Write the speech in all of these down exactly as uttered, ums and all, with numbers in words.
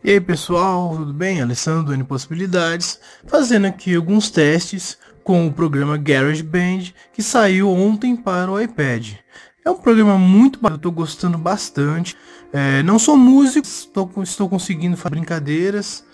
E aí pessoal, tudo bem? Alessandro do N Possibilidades, fazendo aqui alguns testes com o programa GarageBand que saiu ontem para o iPad. É um programa muito bacana, eu estou gostando bastante. É, não sou músico, tô, estou conseguindo fazer brincadeiras.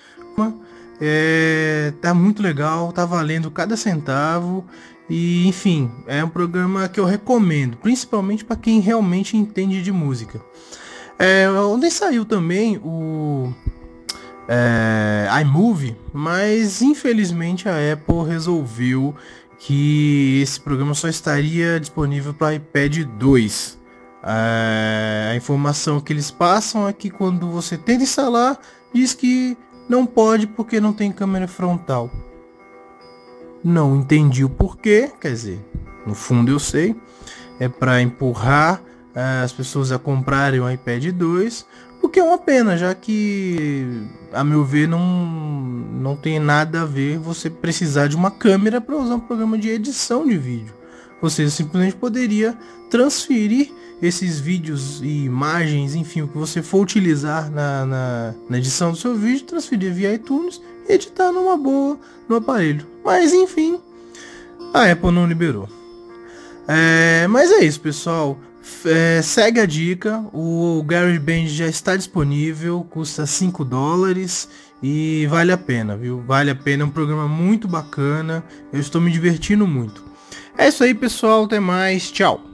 É, tá muito legal, tá valendo cada centavo. E enfim, é um programa que eu recomendo, principalmente para quem realmente entende de música. É, onde saiu também o é, iMovie, mas infelizmente a Apple resolveu que esse programa só estaria disponível para iPad dois. É, a informação que eles passam é que quando você tenta instalar, diz que não pode porque não tem câmera frontal. Não entendi o porquê, quer dizer, no fundo eu sei, é para empurrar uh, as pessoas a comprarem o iPad dois, o que é uma pena, já que, a meu ver, não, não tem nada a ver você precisar de uma câmera para usar um programa de edição de vídeo. Você simplesmente poderia transferir esses vídeos e imagens, enfim, o que você for utilizar na, na, na edição do seu vídeo, transferir via iTunes e editar numa boa no aparelho. Mas enfim, a Apple não liberou. É, mas é isso, pessoal. É, segue a dica. O GarageBand já está disponível, custa cinco dólares e vale a pena, viu? Vale a pena, é um programa muito bacana. Eu estou me divertindo muito. É isso aí, pessoal. Até mais. Tchau.